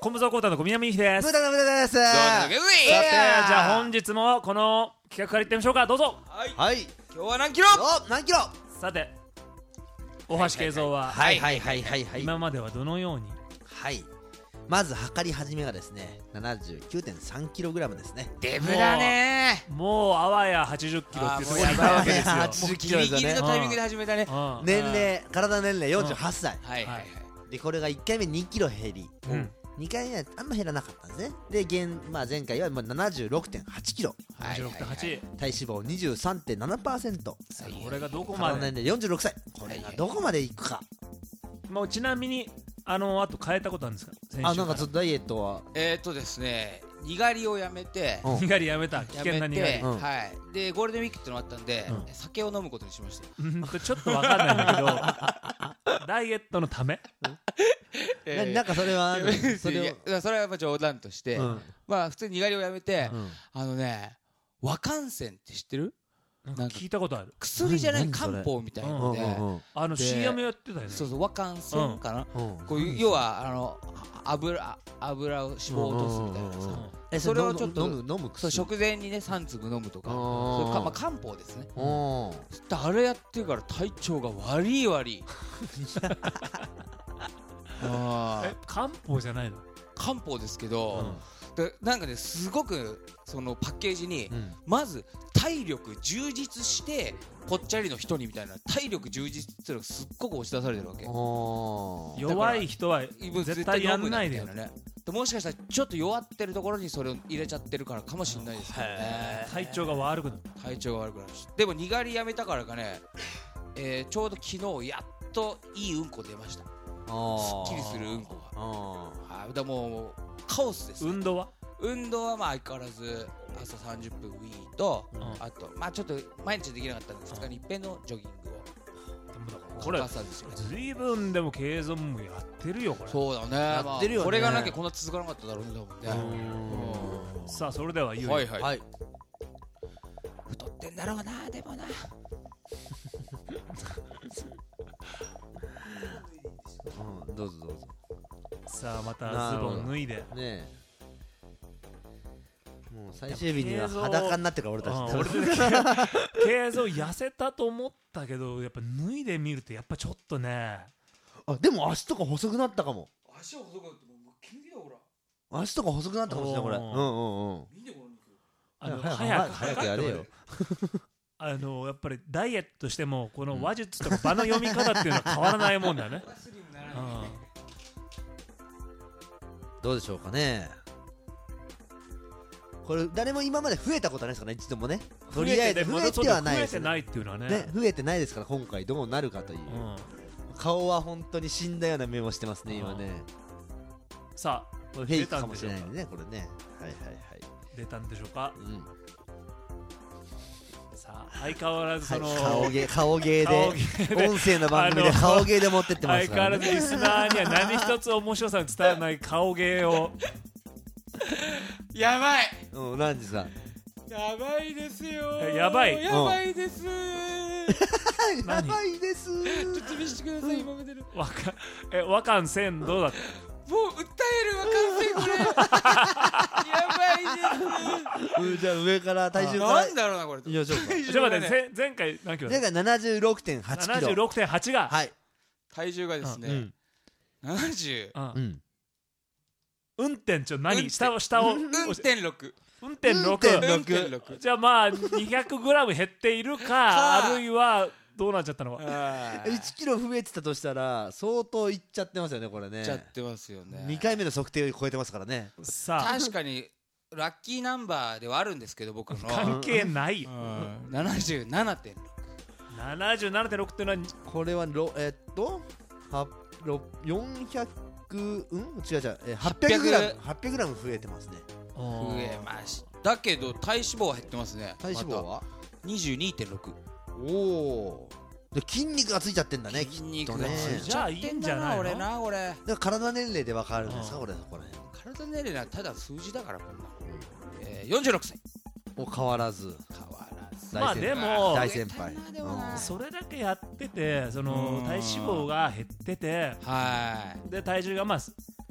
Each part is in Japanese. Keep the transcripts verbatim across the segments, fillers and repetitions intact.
コンブゾーコータの小宮美です。 ブタのブタです。ささて、じゃあ本日もこの企画からいってみましょうか。どうぞ。 はい、 はい、 今日は何キロ？ お、何キロ？ さて、大橋慶三ははいはいはいはいはい。 今まではどのように？ はい。まず測り始めがですね ななじゅうきゅうてんさんキログラムですね。 デブだねー。もうあわやはちじゅっキロっていうところにいたわけですよ。 はちじゅっキロギリギリのタイミングで始めたね。 年齢、体年齢よんじゅうはっさい。 はいはいはい。 でこれがいっかいめにキロ減り、 うん、 にかいめはあんま減らなかったんですね。で現、まあ、前回はもう ななじゅうろくてんはちキロ、 ななじゅうろくてんはち、 体脂肪 にじゅうさんてんななパーセント、 これがどこまで、 体年齢よんじゅうろくさい、これがどこまでいくか。 もうちなみにあのあと変えたことあるんですか？先週からあ、なんかちょっとダイエットはえーっとですね、にがりをやめて、 うんにがりやめた。危や険なにがりめて、 うんはい。でゴールデンウィークってのがあったんで、 うん酒を飲むことにしました。 うんとちょっとわかんないんだけどダイエットのため、 ななんかそれはそいれをやそれはやっぱ冗談として、 うんまあ普通ににがりをやめて、 うんあのね、和汗泉って知ってる？ なんか聞いたことある。 薬じゃない何何それ漢方みたいなうんので、 うんうんあのでシーエム やってたよね。 そうそう和汗泉かな。 うんこういう要はあの油油を脂肪を落とすみたいなさ、 うんうんうんうんえそれをちょっと飲む飲むそう薬。 食前にねさんつぶ飲むとか、 うんそれかまあ漢方ですね。 うんあれやってるから体調が悪い悪いあえ漢方じゃないの？ 漢方ですけど、でなんかねすごくそのパッケージに、 うんまず体力充実してぽっちゃりの人にみたいな体力充実っていうのがすっごく押し出されてるわけ。 おー弱い人は絶対やんないでよ絶対飲むなみたいなね。でもしかしたらちょっと弱ってるところにそれを入れちゃってるからかもしれないですけどね。 体調が悪くなる。 体調が悪くなるし、でもにがりやめたからかね、えー、ちょうど昨日やっといいうんこ出ました。すっきりするうんこが。はい、だからもうカオスです、ね。 運動は？ 運動はまあ相変わらず朝さんじゅっぷんウィーと、 うんあとまあちょっと毎日できなかったんでふつかにいっぺんのジョギングをこれ欠かさずします。 ずいぶんでも継続もやってるよこれ。 そうだね。 やってるよねまあこれがなきゃこんな続かなかっただろうね多分ね。 うんさあそれではいよいよ、 はいはい、 はい。 太ってんだろうなでもな。 うん、どうぞどうぞ。 さあまたズボン脱いで、 ねえ。もう最終日には裸になってから俺たち。 うん俺で継続痩せたと思ったけどやっぱ脱いでみるとやっぱちょっとね、 あ、でも足とか細くなったかも。 足を細くなってもうキンキンだほら。 足とか細くなったかもしれないこれ。うおーんうんうん。 見てこの肉。 あの早く早く早くやれよ。 あのやっぱりダイエットしてもこの話術とか場の読み方っていうのは変わらないもんだよね。 スリムならうない。 んどうでしょうかね。これ誰も今まで増えたことないですからね、一度もね。とりあえず増えてはないですね。 増えてないっていうのはね。 ね、増えてないですから今回どうなるかという。 うん、 顔は本当に死んだような目をしてますね今ね。 さあこれフェイクかもしれないんでねこれね。はいはいはい。 出たんでしょうか。 うん。 さあ相変わらずその、 はい、顔芸顔芸顔で芸で音声の番組で顔芸で持ってってます相変わからね。 らずリスナーには何一つ面白さが伝わらない顔芸をやばい。 うん、なんですか。 やばいですよ。 えやばいやばいです。 やばいです。 ちょっと見せてください今までの。 わかえ和漢線どうだった？ もう訴えるわ完成これ。やばいです。 うん、じゃあ上から体重からなんだろうなこれ。 いきましょうか。 ちょっと待って、ぜ前回何キロだっ前回 ななじゅうろくてんはちキロ。 た？ななじゅうろくてんはちが、 はい。 体重がですね、 うん。 ななじゅう。 うんうん。 運転ちょ何、 運下を下を運転録。 運転ろく、 運転運転録。 じゃあまあ にひゃくグラム 減っているかかあるいはどうなっちゃったのか。 いちキロ増えてたとしたら相当いっちゃってますよねこれね。 ちゃってますよね。 にかいめの測定を超えてますからね。 さあ確かにラッキーナンバーではあるんですけど僕の関係ないよ。 ななじゅうななてんろく。 ななじゅうななてんろくっていうのはこれはろえっとはろよんひゃくうん違う違うえはっぴゃくグラムはっぴゃくグラム増えてますね。 増えました。だけど体脂肪は減ってますね。 体脂肪はにじゅうにてんろく。 おお。で筋肉がついちゃってんだね。 筋肉きっとねがついちゃってんだな俺な俺。 だから体年齢でわかるんですかうんこれそこら辺。 体年齢はただ数字だからこんな、えー、よんじゅうろくさい。 お変わらず変わらず。 まあでも大先輩。 増えたなでもなそれだけやっててそのうん体脂肪が減っててはで体重がまあ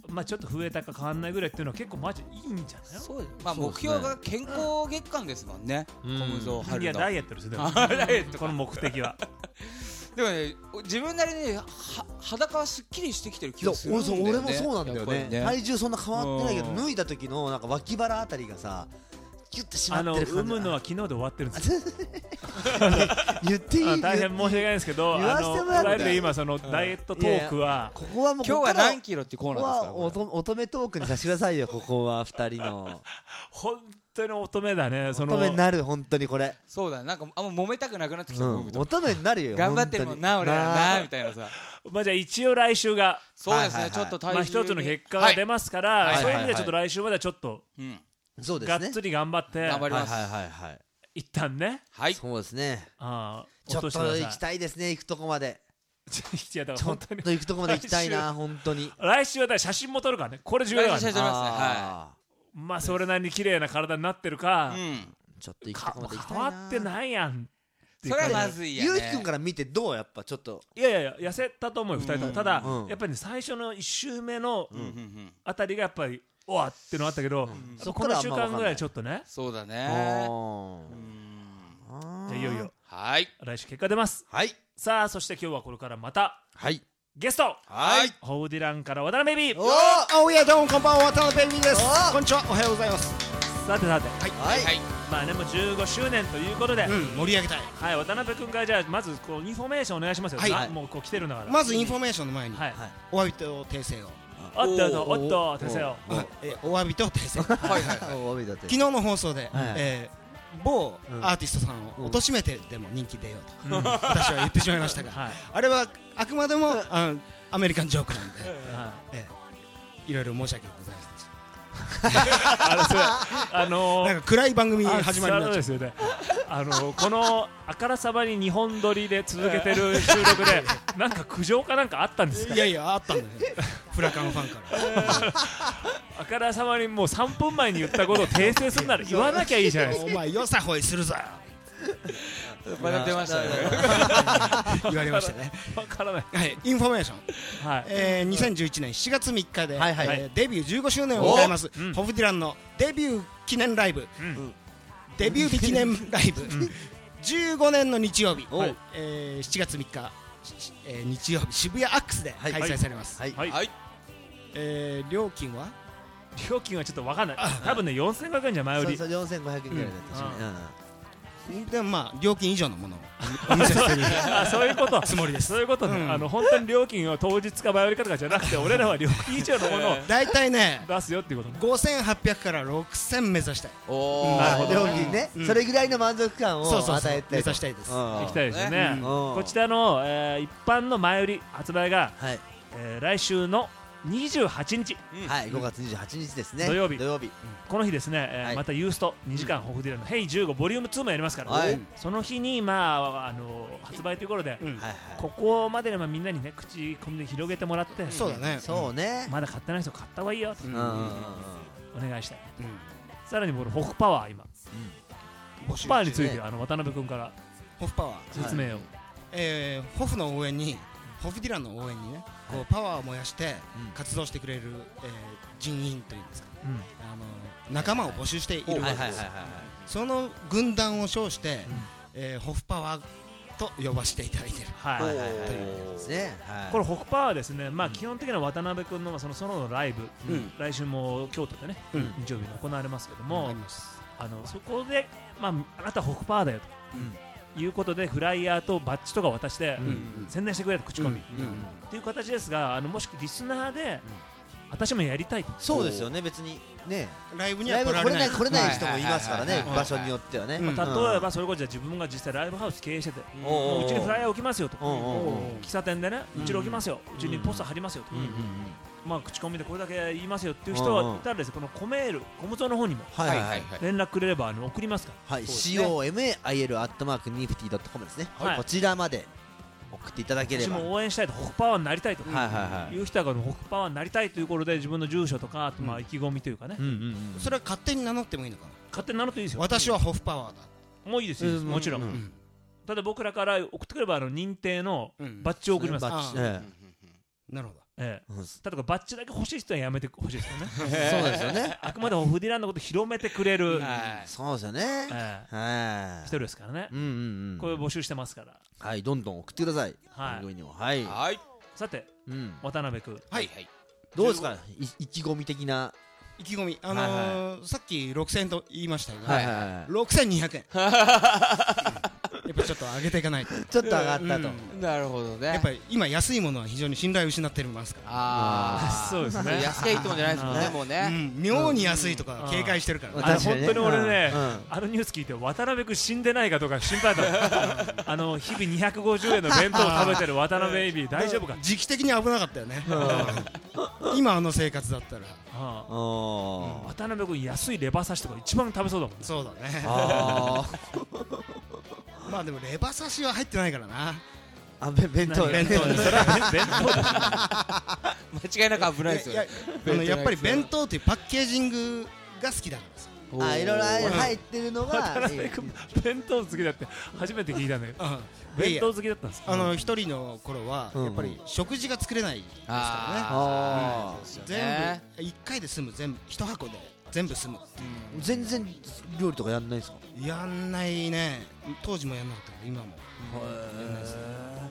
まあちょっと増えたか変わんないぐらいっていうのは結構マジいいんじゃないの？ そうです。まあ目標が健康月間ですもんね。小無造春の。 いやダイエットですよ。でもダイエット。 この目的は。 でもね、自分なりには裸はすっきりしてきてる気がするんだよね。 俺もそうなんだよね。 ね体重そんな変わってないけど、脱いだ時のなんか脇腹あたりがさギュッと締まってる感じ。 あの産むのは昨日で終わってるんですよ。 言っていい？ 大変申し訳ないですけど、あのいわゆる今そのダイエットトークはここはもう今日は何キロってコーナーですか？ ここは乙女トークにさせてくださいよ。ここは二人の本当に乙女だね。その乙女になる本当にこれ。 そうだね。なんかあんま揉めたくなくなってきた。 乙女になるよ。 頑張ってるもんな俺らなみたいなさ。 まあじゃあ一応来週がそうですね。ちょっと体重まあ一つの結果が出ますから、そういう意味でちょっと来週までちょっとがっつり頑張って頑張ります。 はいはいはい一旦ね。 はい。 そうですね。 あちょっと行きたいですね。行くとこまで。 ちょっと行くとこまで行きたいな本当に。 来週はだから写真も撮るからね。これ重要だからね。 はまあそれなりに綺麗な体になってるか、 ちょっと行くとこまで行きたいな。 変わってないやん。 それはまずいやね。 ゆうきくんから見てどう？やっぱちょっといやいやいや痩せたと思うよふたりとも。ただやっぱり最初のいち週目のあたりがやっぱりおわってのあったけど、この週間ぐらいちょっとね。 そうだね。 じゃあいよいよはい来週結果出ます。 はい。 さあそして今日はこれからまたはいゲストはいホウディランから渡辺ベイビー。 おおいやどうもこんばんは渡辺ベイビーです。こんにちはおはようございます。 さてさてはいはい。 まあねもうじゅうごしゅうねんということで、 盛り上げたい。 はい渡辺君からじゃあまずこうインフォメーションお願いしますよ。 はいもうこう来てるんだから。 まずインフォメーションの前にはいお詫びと訂正を。 おっとおっと訂正を。 お詫びと訂正。 はいはい。 昨日の放送で某アーティストさんを貶めてでも人気出ようと私は言ってしまいましたが、あれはあくまでもアメリカンジョークなんでいろいろ申し訳ございません。 あのなんか暗い番組始まりになっちゃう。 あのこのあからさまににほん撮りで続けてる収録でなんか苦情かなんかあったんですか？ いやいやあったんだよフラカンファンからあからさまにもうさんぷんまえに言ったことを訂正するなら言わなきゃいいじゃないですか。 お前よさほいするぞまだ出ましたね。 言われましたね。 わからない。 はい、インフォメーション。はい。ええにせんじゅういちねんしちがつみっかでデビューじゅうごしゅうねんを迎えますホフディランのデビュー記念ライブ。デビュー日記念ライブ。じゅうごねんの日曜日。ええしちがつみっか日曜日渋谷アックスで開催されます。はい。はい。ええ料金は？ 料金はちょっとわかんない。多分ねよんせんごひゃくえんじゃ前売り。 そうそうよんせんごひゃくえんぐらいだったしね。 でもまあ料金以上のものをお見せするそういうことつもりです。 そういうことね。あの本当に料金を当日か前売りかとかじゃなくて俺らは料金以上のものを大体ね出すよっていうことね。 ごせんはっぴゃくからろくせん目指したい。 おお料金ねそれぐらいの満足感を与えて目指したいです。 行きたいですね。こちらの一般の前売り発売が来週のにじゅうはちにち、 はいごがつにじゅうはちにちですね。 土曜日土曜日この日ですねまたユーストにじかんホフディランのヘイじゅうごボリュームツーもやりますから、その日にまああの発売ということでここまでにみんなにね口コミで広げてもらって、 そうだねそうねまだ買ってない人買った方がいいよとお願いしたい。さらに僕ホフパワー今ホフパワーについてあの渡辺君からホフパワー説明を。 えホフの応援にホフディランの応援にねこうパワーを燃やして活動してくれる人員というんですか仲間を募集しているわけです。その軍団を称してホフパワーと呼ばせていただいているというですね。 これホフパワーですね。まあ基本的には渡辺君のそのソロのライブ来週も京都でね日曜日に行われますけども、あのそこでまああなたホフパワーだよということでフライヤーとバッジとか渡して宣伝してくれた口コミっていう形ですが、あのもしリスナーで私もやりたいと。 そうですよね。別にねライブには来れない来れない人もいますからね場所によってはね。 例えばそれこそ自分が実際ライブハウス経営しててもううちにフライヤー置きますよと喫茶店でねうちに置きますようちにポスター貼りますよとまあ口コミでこれだけ言いますよっていう人はいたらですねこのコメールコムゾの方にも連絡くれればあの送りますから。 はい シーオーエムエーアイエルアットマークニフティドットコム ですね。こちらまで送っていただければ。 私も応援したいとホフパワーになりたいという人がホフパワーになりたいということで自分の住所とかあとまあ意気込みというかねそれは勝手に名乗ってもいいのかな。 勝手に名乗っていいですよ。 私はホフパワーだもういいですよもちろん。ただ僕らから送ってくればあの認定のバッジを送ります。 なるほど。 ええ、例えばバッジだけ欲しい人はやめてほしいですよね。 そうですよね。 あくまでホフディランのことを広めてくれる、 そうですよね。 一人ですからね。これ募集してますから。 はい、どんどん送ってください。 はい。 はい。 さて、渡辺君。 はい。 どうですか、意気込み的な。 意気込み、あのさっきろくせんえんと言いましたが、ろくせんにひゃくえん。やっぱちょっと上げていかないと。 ちょっと上がったと。 なるほどね。 やっぱり今安いものは非常に信頼を失っていますから。 ああ、 そうですね。 安いってもんじゃないですもんね、もうね。 妙に安いとか警戒してるから。 本当に俺ね、あのニュース聞いて渡辺君死んでないかとか心配だった。あの日々にひゃくごじゅうえんの弁当を食べてる渡辺エイビー大丈夫か。 時期的に危なかったよね。今あの生活だったら。 渡辺君安いレバ刺しとか一番食べそうだもんね。 そうだね。まあでもレバ刺しは入ってないからな。 あ、弁当弁当にそれは弁当間違いなく危ないですよ。 やっぱり弁当っていうパッケージングが好きだからさ。 あ、いろいろ入ってるのが渡辺君弁当好きだって初めて聞いたんだけど、弁当好きだったんですか。 あの一人の頃はやっぱり食事が作れないですからね。全部一回で済む、全部一箱で全部済む。 全然料理とかやんないですか。 やんないね。当時もやんなかったけど今もやんないですね。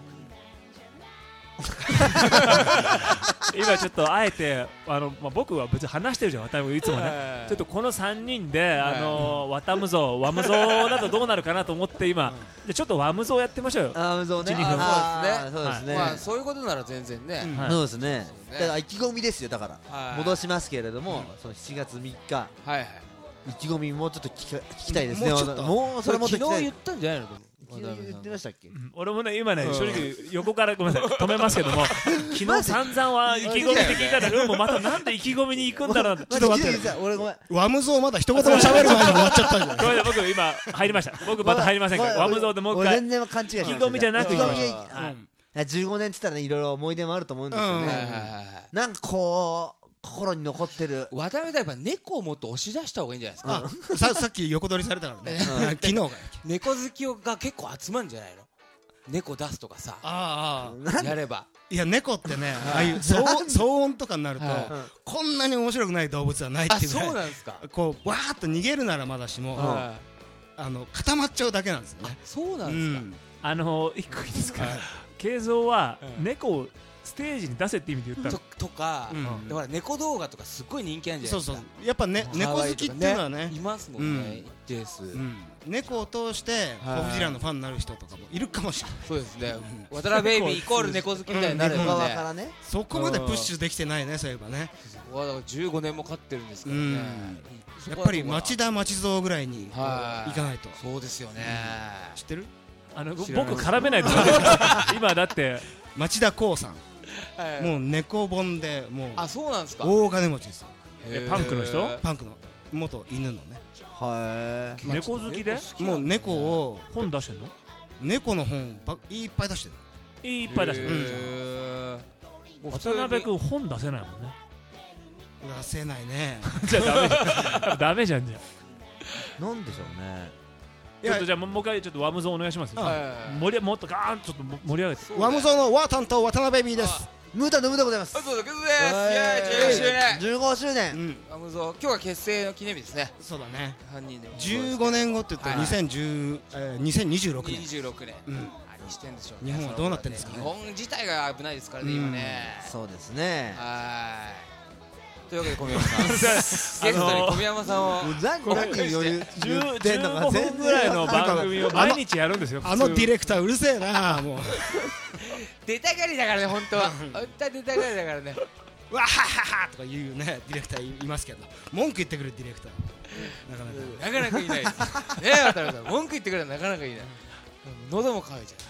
今ちょっとあえてあの、まあ、僕は別に話してるじゃん、渡辺いつもね。ちょっとこのさんにんであのワタムゾウワムゾウだとどうなるかなと思って今でちょっとワムゾウやってみましょうよ。 ワムゾウね。 そうですね。まあそういうことなら全然ね。 そうですね。だから意気込みですよ。だから戻しますけれども、そのしちがつみっか意気込みもうちょっと聞きたいですね。 もうそれも昨日言ったんじゃないの。 言ってましたっけ。 俺もね今ね正直横からごめんなさい止めますけども、昨日散々は意気込みって聞いたらルーもまたなんで意気込みに行くんだろう。ちょっと待って、 俺ごめん、ワムゾウまだ一言も喋る前に終わっちゃったんじゃない。 ごめんなさい、僕今入りました。僕また入りませんからワムゾウでもう一回。 全然勘違いしました。 意気込みじゃなくてじゅうごねんって言ったらね、いろいろ思い出もあると思うんですよね。なんかこう心に残ってる。 渡辺さんやっぱ猫をもっと押し出した方がいいんじゃないですか。 ささっき横取りされたからね。昨日が猫好きが結構集まるんじゃないの。猫出すとかさ、やれば。 いや猫ってね、ああいう騒音とかになるとこんなに面白くない動物はないっていう。 そうなんですか。 こうわーっと逃げるならまだしもあの固まっちゃうだけなんですよね。 そうなんですか。 あの一個いいですか。慶三は猫をステージに出せって意味で言ったのとか、だから猫動画とかすっごい人気あるんじゃないですか。 そうそう、やっぱね猫好きっていうのはねいますもんね。一定数猫を通してホフジランのファンになる人とかもいるかもしれない。 そうですね。渡辺ベイビーイコール猫好きみたいになるので、 そこまでプッシュできてないね、そういえばね。 そこはだからじゅうごねんも飼ってるんですからね。 やっぱり町田町蔵ぐらいに行かないと。 そうですよね。 知ってる？ あの僕絡めないと今だって町田光さん。もう猫本でもうあ、そうなんですか。 大金持ちですよ。 パンクの人？ パンクの元犬のね。 はい。 猫好きで？ もう猫を本出してんの？ 猫の本ばいっぱい出してる。いっぱい出してる。渡辺君本出せないもんね。 出せないね。 じゃダメじゃん。ダメじゃんじゃ。 なんでしょうね。 ちょっとじゃあもう一回ちょっとワムゾウお願いしますよ。盛りもっとガーンちょっと盛り上げて。 ワムゾウのワータンと渡辺ベイビーです。 ムータンのムーでございます。 そうです。じゅうごしゅうねん。 じゅうごしゅうねん。 ワムゾウ今日は結成の記念日ですね。 そうだね。 犯人でじゅうごねんごって言ったらにせんにじゅうにじゅうろくねん。 にじゅうろくねん。何してんでしょう。 日本はどうなってんですかね。 日本自体が危ないですからね今ね。 そうですね。 はい。というわけで小宮山さん、ゲストに小宮山さんをじゅうごふんぐらいの番組を毎日やるんですよ。 あのディレクターうるせえなもう。 出たがりだからね本当は。本当は出たがりだからね。 わはははとか言うねディレクターいますけど、文句言ってくるディレクターなかなかいないです。ねえ渡辺さん、文句言ってくるのなかなかいない。喉も渇いちゃう。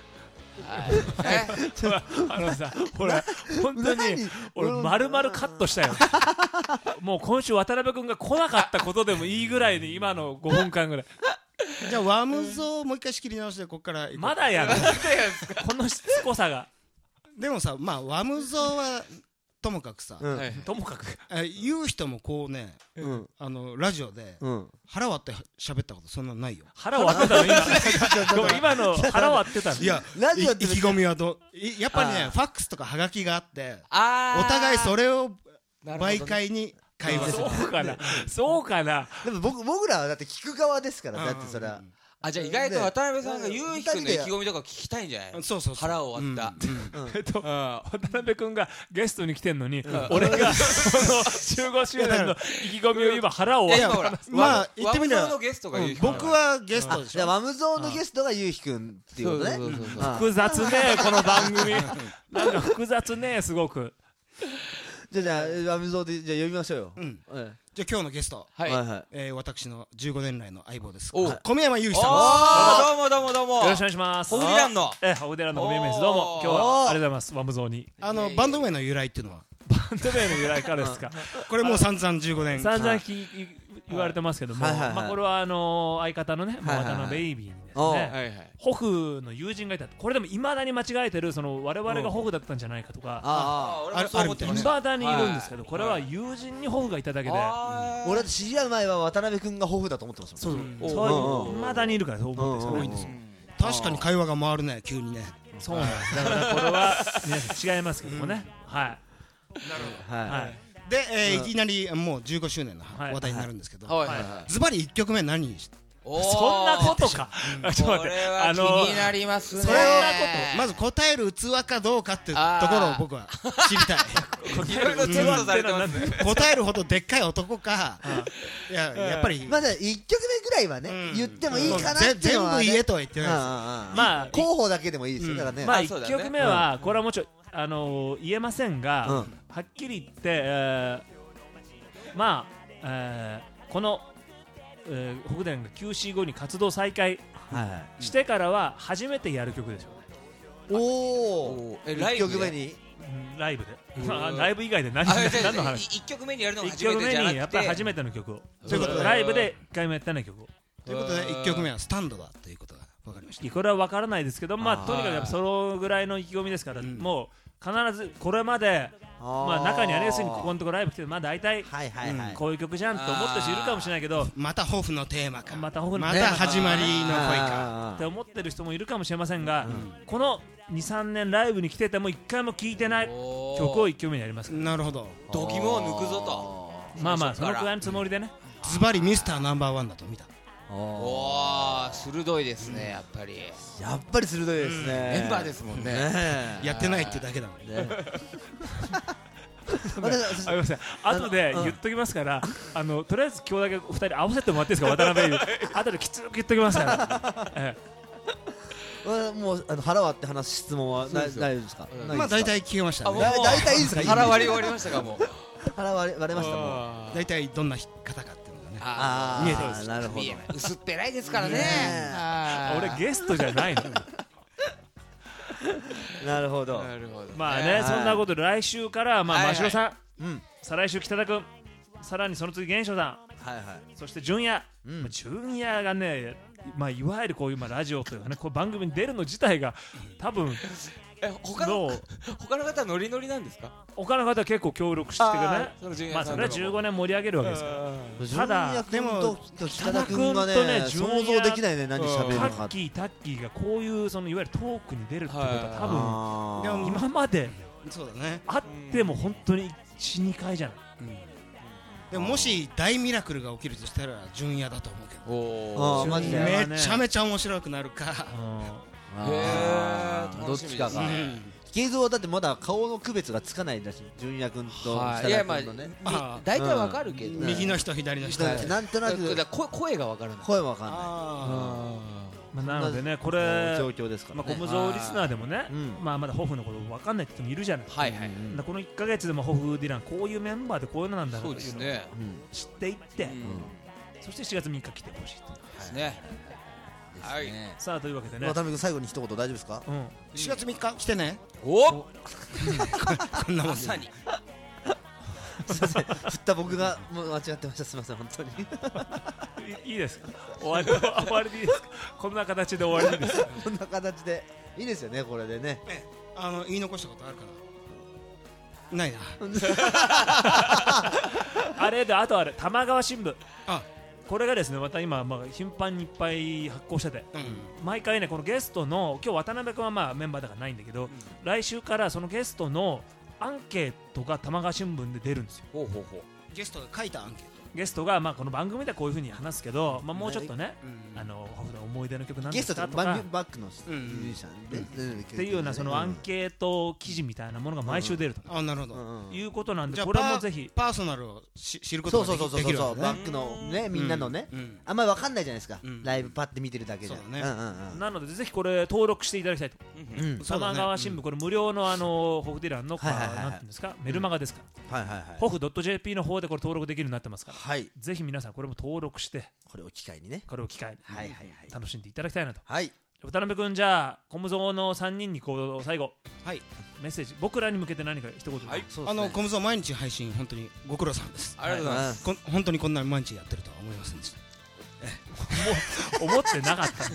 あのさ、ほら本当に俺丸々カットしたよ。もう今週渡辺君が来なかったことでもいいぐらいに今のごふんかんぐらい。 じゃあワムゾウもう一回仕切り直してここからまだやる。このしつこさが。 でもさ、まあワムゾウはともかくさ、 ともかく言う人もこうね、あのラジオで腹割って喋ったことそんなないよ。 腹割ってたの今今の腹割ってたの。 いやラジオ意気込みはどやっぱりねファックスとかハガキがあってお互いそれを媒介に会話する。 そうかなそうかな。 でも僕僕らはだって聞く側ですからだってそれは。 あじゃあ意外と渡辺さんがゆうひくんの意気込みとか聞きたいんじゃない？ そうそう腹を割った。 えっと渡辺くんがゲストに来てんのに俺がそのじゅうごしゅうねんの意気込みを今腹を割った。 まあ言ってみれば僕はゲストでしょ。 ワムゾーのゲストがゆうひくんっていうことね。 複雑ねこの番組なんか複雑ねすごく。 じゃあじゃあワムゾーでじゃあ呼びましょうよ。 じゃあ今日のゲスト、 はい、 えー、私のじゅうごねん来の相棒です。小宮山雄飛さんです。どうもどうもどうも。 よろしくお願いします。 ホグディランの、 え、ホグディランの小宮山です。どうも今日はありがとうございます。ワムゾーに。 あのバンド名の由来っていうのは。 バンド名の由来からですか。 これもう散々じゅうごねん。 散々言われてますけども、まあこれはあの相方のね、渡辺ベイビーにですね、ホフの友人がいた。これでもいまだに間違えてるその我々がホフだったんじゃないかとか、いまだにいるんですけど、これは友人にホフがいただけで、 俺だって知り合う前は渡辺君がホフだと思ってましたもん。 そうそういまだにいるからそう思ってるんですよ。 確かに会話が回るね急にね。 そうなんです。だからこれは皆さん違いますけどもね。はい。なるほど。はい。で、えー、いきなりもうじゅうごしゅうねんの話題になるんですけど、ズバリいっきょくめ何にしてそんなことか。 ちょっと待って、あの気になりますね。 そんなことまず答える器かどうかっていうところを僕は知りたい。 いろいろテストされてますね。 答えるほどでっかい男か、いややっぱりまだいっきょくめぐらいはね言ってもいいかなっていうのは全部言えとは言ってないです。 まあ候補だけでもいいですよ。だからね。 まあいっきょくめはこれはもうちょあの言えませんが、はっきり言ってまあこのえー、北電が休止後に活動再開してからは初めてやる曲でしょうね。 おお、いっきょくめにライブで、まあ、ライブ以外で何何の話？ いっきょくめにやるのが初めてじゃなくて、いっきょくめにやっぱり初めての曲を、ライブでいっかいもやってない曲を。 ということでいっきょくめはスタンドだということが分かりました。 これは分からないですけど、まあとにかくやっぱそのぐらいの意気込みですから、もう必ずこれまで。まあ中にはね、要するにここのところライブ来てまあ大体こういう曲じゃんと思った人いるかもしれないけど、 またホフのテーマか、 またホフのまた始まりの恋かって思ってる人もいるかもしれませんが、このにさんねんライブに来ててもいっかいも聴いてない曲をいっきょくめにやります。 なるほど。 度肝を抜くぞと。 まあまあそのくらいのつもりでね。 ズバリミスターナンバーワンだと見た。 おお鋭いですね。やっぱりやっぱり鋭いですね。 メンバーですもんね。 やってないってだけだもんね。 ありません。後で言っときますから、あのとりあえず今日だけふたり合わせてもらっていいですか、渡辺優。後できつく言っときますから。ええ、もうあの腹割って話す質問は大丈夫ですか？ まあ大体聞けましたね。 大体いいですか？ 腹割り終わりましたか？もう腹割れましたもん。 大体どんな方かっていうのがね。 ああ見えてます。なるほど。 薄っぺらいですからね。 俺ゲストじゃないの。 なるほど。 まあね、そんなことで来週からまあ真城さん、再来週北田君、さらにその次玄翔さん、そして純也、純也がね、まあいわゆるこういうラジオというかね、こう番組に出るの自体が多分。 他の他の方はノリノリなんですか？ 他の方は結構協力してくね。まあそれはじゅうごねん盛り上げるわけですから。ただでも北田君がね想像できないね、何喋るのか。 タッキータッキーがこういうそのいわゆるトークに出るってことは多分今まであっても本当にいち、にかいじゃない。 でももし大ミラクルが起きるとしたら純也だと思うけど、めちゃめちゃ面白くなるか。 へえ、どっちかが。映像はだってまだ顔の区別がつかないんだし、純也君と北田君のね。 大体わかるけど、 右の人左の人なんとなく声がわかる。 声わかんない。 なのでね、これ状況ですからね。 コムゾーリスナーでもね、まあまだホフのことわかんないって人もいるじゃない。このいっかげつでもホフディランこういうメンバーでこういうのなんだろうっていうのを知っていって、そしてしちがつみっか来てほしいですね。はい、さあというわけでね、 渡辺君最後に一言大丈夫ですか？ しがつみっか来てね。 おこんなもんまさにすいません、振った僕が間違ってました。すみません本当に。 いいですか？終わり終わりでいいですか？こんな形で終わりでいいですか？ こんな形でいいですよね、これでね。 あの言い残したことあるかな？ ないなあれであとあれ玉川新聞、 あこれがですねまた今、まあ、頻繁にいっぱい発行してて、うん、毎回ねこのゲストの今日渡辺君はまあメンバーだからないんだけど、うん、来週からそのゲストのアンケートが玉川新聞で出るんですよ。 ほうほうほう。 ゲストが書いたアンケート、 ゲストがまあこの番組ではこういうふうに話すけど、まあ、もうちょっとね、うん、あの思い出の曲なんですかとかゲストとバックのミュージシャンで、 うんうん、っていうようなそのアンケート記事みたいなものが毎週出ると、 うん、あなるほど、 いうことなんで、これもぜひパーソナルを知ることができるわけね。 そうそうそうそう、バックのねみんなのね、うん、あんまり分かんないじゃないですか、うん、ライブパッて見てるだけじゃ、ね、うんうんうん、 なのでぜひこれ登録していただきたいと、うん、玉川新聞、これ無料のあのホフディランのなんていうんですか、メルマガですから、はいはいはい、ホフ .jp の方でこれ登録できるようになってますから、はい、ぜひ皆さんこれも登録してこれを機会にねこれを機会にはいはいはい楽しんでいただきたいなと。 はい、 渡辺君、じゃあコムゾーのさんにんにこう最後、はい、メッセージ僕らに向けて何か一言、はい、 あのコムゾー毎日配信本当にご苦労さんです。 ありがとうございます。 こ本当にこんなに毎日やってるとは思いませんでした。 もう思ってなかった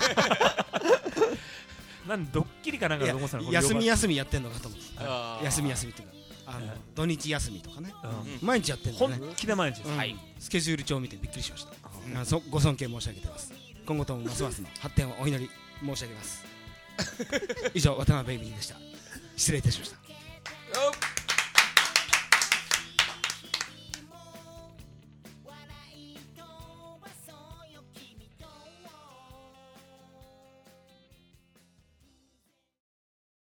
なんドッキリかなんかと思ってたの。 休み休みやってんのかと思って、休み休みっていうかあの土日休みとかね、毎日やってんのね。 本気で毎日です。 はい、スケジュール帳を見てびっくりしました。ご尊敬申し上げてます。今後ともますますの発展をお祈り申し上げます。以上、渡辺ベイビーでした。失礼いたしました。